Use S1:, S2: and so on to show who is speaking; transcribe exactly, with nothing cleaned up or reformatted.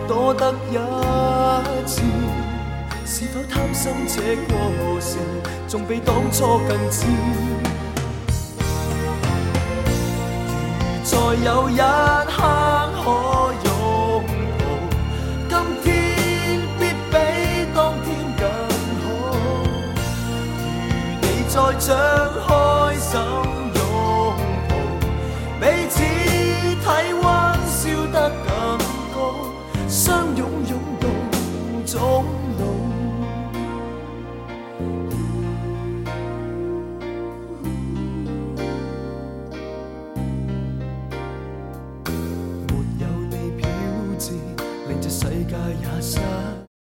S1: 多得一次，是否貪心這過程，仲比當初更痴。如再有一刻